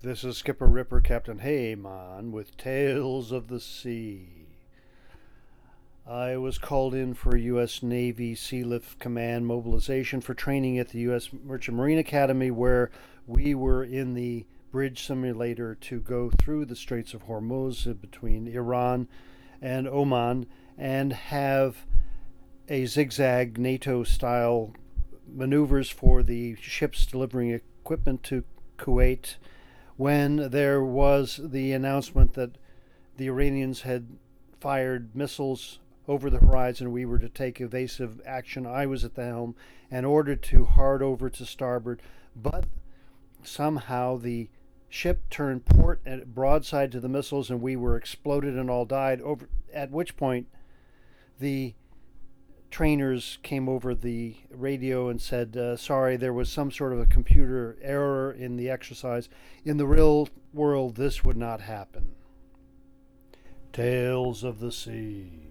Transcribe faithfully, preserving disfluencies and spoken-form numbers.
This is Skipper Ripper, Captain Hayman, with Tales of the Sea. I was called in for U S Navy Sealift Command mobilization for training at the U S Merchant Marine Academy, where we were in the bridge simulator to go through the Straits of Hormuz between Iran and Oman and have a zigzag NATO-style maneuvers for the ships delivering equipment to Kuwait, when there was the announcement that the Iranians had fired missiles over the horizon. We were to take evasive action. I was at the helm and ordered to hard over to starboard, but somehow the ship turned port and broadside to the missiles, and we were exploded and all died. Over at which point the trainers came over the radio and said, uh, sorry, there was some sort of a computer error in the exercise. In the real world, this would not happen. Tales of the Sea.